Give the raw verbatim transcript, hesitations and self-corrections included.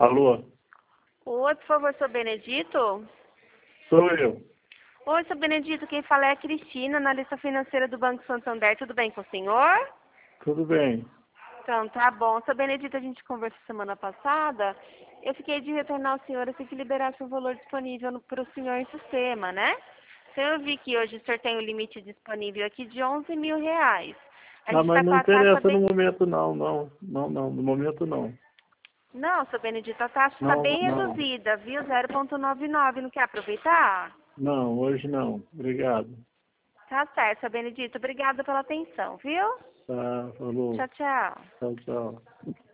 Alô? Oi, por favor, sou Benedito? Sou eu. Oi, sou Benedito, quem fala é a Cristina, analista financeira do Banco Santander. Tudo bem com o senhor? Tudo bem. Então, tá bom. Sou Benedito, a gente conversou semana passada. Eu fiquei de retornar ao senhor assim que liberasse o valor disponível para o senhor em sistema, né? Então, eu vi que hoje o senhor tem o limite disponível aqui de onze mil reais. A Ah, gente mas está com não a taxa interessa no bem... momento não, não. Não, não, no momento não. Não, sou Benedito, a taxa está Não, bem não. reduzida, viu? zero vírgula noventa e nove. Não quer aproveitar? Não, hoje não. Obrigado. Tá certo, seu Benedito. Obrigada pela atenção, viu? Tá, falou. Tchau, tchau. Tchau, tchau.